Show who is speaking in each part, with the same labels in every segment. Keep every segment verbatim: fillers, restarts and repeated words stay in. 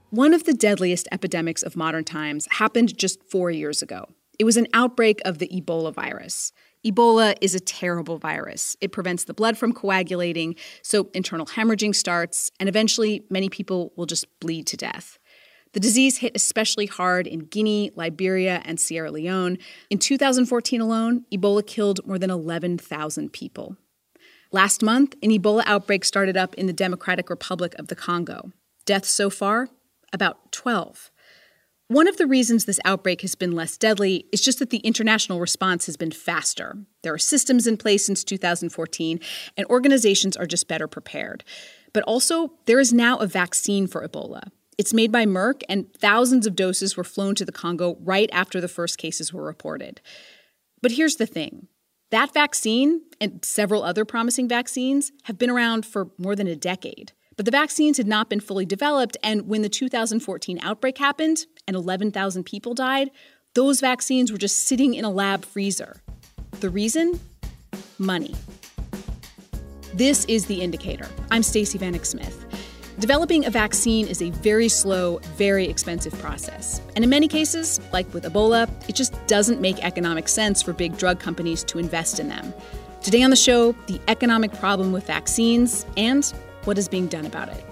Speaker 1: One of the deadliest epidemics of modern times happened just four years ago. It was an outbreak of the Ebola virus. Ebola is a terrible virus. It prevents the blood from coagulating, so internal hemorrhaging starts, and eventually many people will just bleed to death. The disease hit especially hard in Guinea, Liberia, and Sierra Leone. In two thousand fourteen alone, Ebola killed more than eleven thousand people. Last month, an Ebola outbreak started up in the Democratic Republic of the Congo. Deaths so far? About twelve. One of the reasons this outbreak has been less deadly is just that the international response has been faster. There are systems in place since two thousand fourteen, and organizations are just better prepared. But also, there is now a vaccine for Ebola. It's made by Merck, and thousands of doses were flown to the Congo right after the first cases were reported. But here's the thing. That vaccine, and several other promising vaccines, have been around for more than a decade. But the vaccines had not been fully developed, and when the two thousand fourteen outbreak happened and eleven thousand people died, those vaccines were just sitting in a lab freezer. The reason? Money. This is The Indicator. I'm Stacey Vanek Smith. Developing a vaccine is a very slow, very expensive process. And in many cases, like with Ebola, it just doesn't make economic sense for big drug companies to invest in them. Today on the show, the economic problem with vaccines and what is being done about it.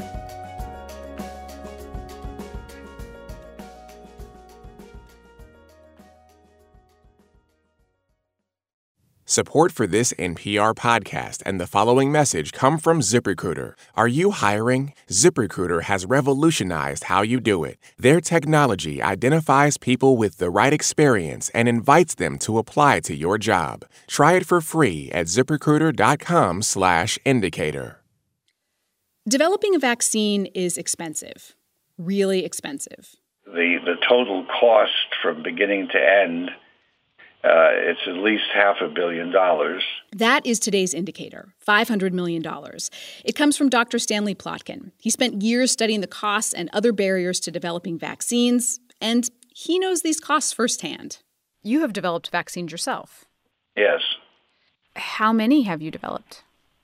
Speaker 2: Support for this N P R podcast and the following message come from ZipRecruiter. Are you hiring? ZipRecruiter has revolutionized how you do it. Their technology identifies people with the right experience and invites them to apply to your job. Try it for free at ZipRecruiter.com slash indicator.
Speaker 1: Developing a vaccine is expensive, really expensive.
Speaker 3: The the total cost from beginning to end, uh, it's at least half a billion dollars.
Speaker 1: That is today's indicator, five hundred million dollars. It comes from Doctor Stanley Plotkin. He spent years studying the costs and other barriers to developing vaccines, and he knows these costs firsthand. You have developed vaccines yourself.
Speaker 3: Yes.
Speaker 1: How many have you developed?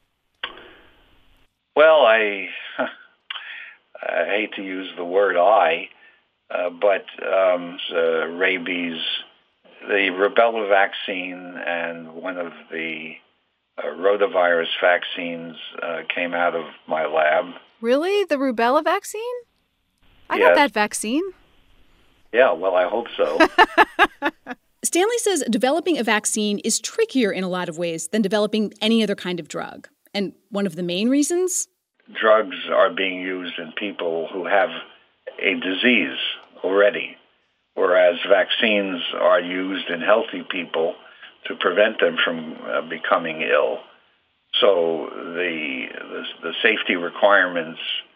Speaker 3: Well, I, I hate to use the word I, uh, but um, the rabies, the rubella vaccine, and one of the uh, rotavirus vaccines uh, came out of my lab.
Speaker 1: Really? The rubella vaccine? I
Speaker 3: Yes.
Speaker 1: got that vaccine.
Speaker 3: Yeah, well, I hope so.
Speaker 1: Stanley says developing a vaccine is trickier in a lot of ways than developing any other kind of drug. And one of the main reasons?
Speaker 3: Drugs are being used in people who have a disease already, whereas vaccines are used in healthy people to prevent them from uh, becoming ill. So the, the the safety requirements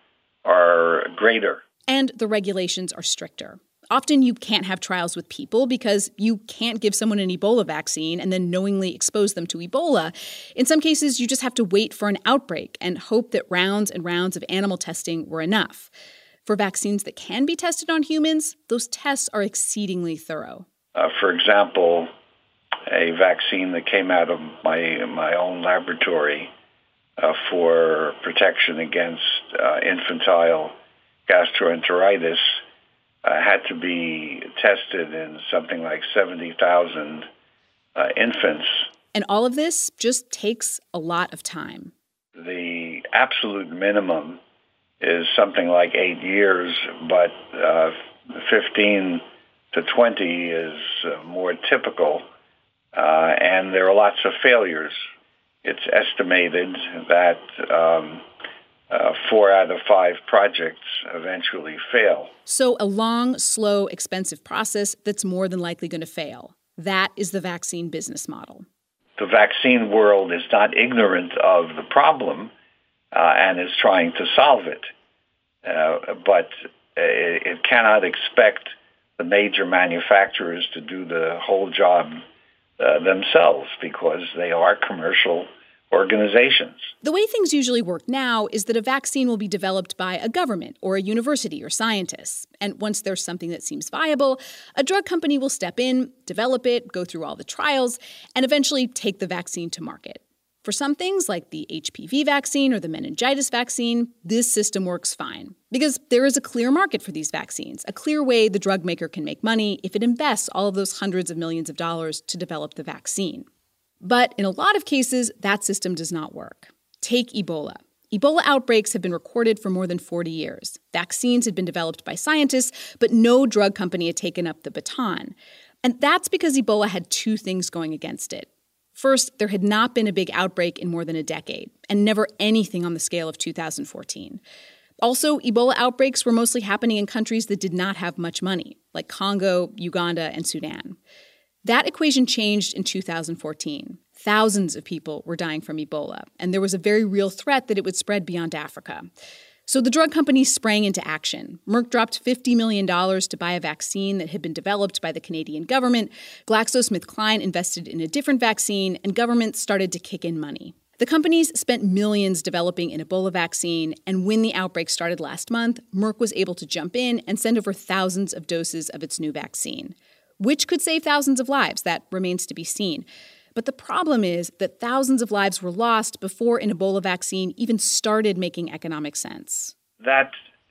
Speaker 3: are greater.
Speaker 1: And the regulations are stricter. Often you can't have trials with people because you can't give someone an Ebola vaccine and then knowingly expose them to Ebola. In some cases, you just have to wait for an outbreak and hope that rounds and rounds of animal testing were enough. For vaccines that can be tested on humans, those tests are exceedingly thorough.
Speaker 3: Uh, for example, a vaccine that came out of my, my own laboratory uh, for protection against uh, infantile gastroenteritis Uh, had to be tested in something like seventy thousand uh, infants.
Speaker 1: And all of this just takes a lot of time.
Speaker 3: The absolute minimum is something like eight years, but uh, fifteen to twenty is uh, more typical, uh, and there are lots of failures. It's estimated that um, Uh, four out of five projects eventually fail.
Speaker 1: So a long, slow, expensive process that's more than likely going to fail. That is the vaccine business model.
Speaker 3: The vaccine world is not ignorant of the problem uh, and is trying to solve it. Uh, but it, it cannot expect the major manufacturers to do the whole job uh, themselves because they are commercial organizations.
Speaker 1: The way things usually work now is that a vaccine will be developed by a government or a university or scientists. And once there's something that seems viable, a drug company will step in, develop it, go through all the trials, and eventually take the vaccine to market. For some things, like the H P V vaccine or the meningitis vaccine, this system works fine because there is a clear market for these vaccines, a clear way the drug maker can make money if it invests all of those hundreds of millions of dollars to develop the vaccine. But in a lot of cases, that system does not work. Take Ebola. Ebola outbreaks have been recorded for more than forty years. Vaccines had been developed by scientists, but no drug company had taken up the baton. And that's because Ebola had two things going against it. First, there had not been a big outbreak in more than a decade, and never anything on the scale of two thousand fourteen. Also, Ebola outbreaks were mostly happening in countries that did not have much money, like Congo, Uganda, and Sudan. That equation changed in two thousand fourteen. Thousands of people were dying from Ebola, and there was a very real threat that it would spread beyond Africa. So the drug companies sprang into action. Merck dropped fifty million dollars to buy a vaccine that had been developed by the Canadian government. GlaxoSmithKline invested in a different vaccine, and governments started to kick in money. The companies spent millions developing an Ebola vaccine, and when the outbreak started last month, Merck was able to jump in and send over thousands of doses of its new vaccine. Which could save thousands of lives, that remains to be seen. But the problem is that thousands of lives were lost before an Ebola vaccine even started making economic sense.
Speaker 3: That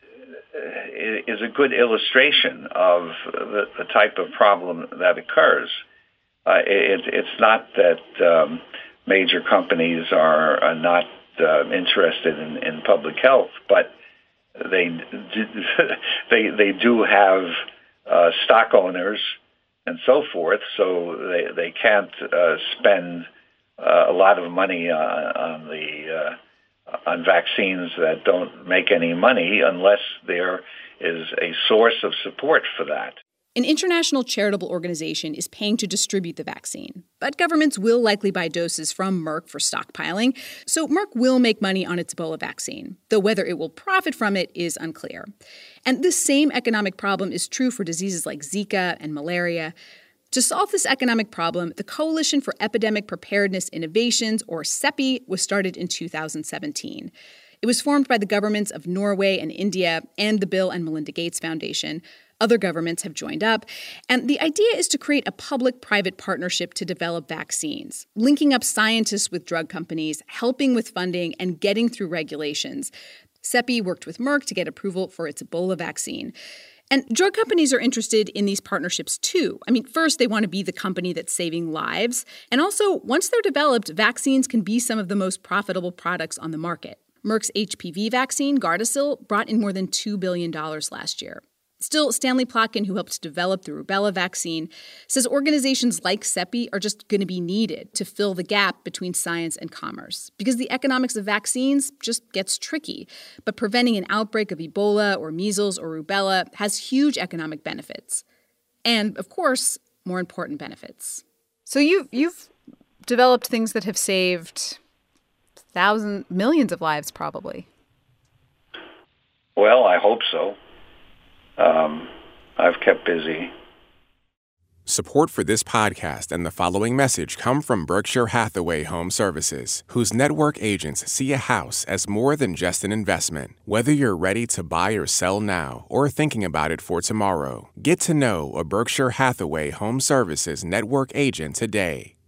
Speaker 3: is a good illustration of the, the type of problem that occurs. Uh, it, it's not that um, major companies are, are not uh, interested in, in public health, but they do, they they do have uh, stock owners and so forth, so they they can't uh, spend uh, a lot of money on, on the uh, on vaccines that don't make any money unless there is a source of support for that.
Speaker 1: An international charitable organization is paying to distribute the vaccine, but governments will likely buy doses from Merck for stockpiling, so Merck will make money on its Ebola vaccine, though whether it will profit from it is unclear. And this same economic problem is true for diseases like Zika and malaria. To solve this economic problem, the Coalition for Epidemic Preparedness Innovations, or CEPI, was started in two thousand seventeen. It was formed by the governments of Norway and India and the Bill and Melinda Gates Foundation. Other governments have joined up. And the idea is to create a public-private partnership to develop vaccines, linking up scientists with drug companies, helping with funding, and getting through regulations. CEPI worked with Merck to get approval for its Ebola vaccine. And drug companies are interested in these partnerships, too. I mean, first, they want to be the company that's saving lives. And also, once they're developed, vaccines can be some of the most profitable products on the market. Merck's H P V vaccine, Gardasil, brought in more than two billion dollars last year. Still, Stanley Plotkin, who helped develop the rubella vaccine, says organizations like CEPI are just going to be needed to fill the gap between science and commerce because the economics of vaccines just gets tricky. But preventing an outbreak of Ebola or measles or rubella has huge economic benefits. And, of course, more important benefits.
Speaker 4: So you, you've developed things that have saved thousands, millions of lives, probably.
Speaker 3: Well, I hope so. Um, I've kept busy.
Speaker 2: Support for this podcast and the following message come from Berkshire Hathaway Home Services, whose network agents see a house as more than just an investment. Whether you're ready to buy or sell now or thinking about it for tomorrow, get to know a Berkshire Hathaway Home Services network agent today.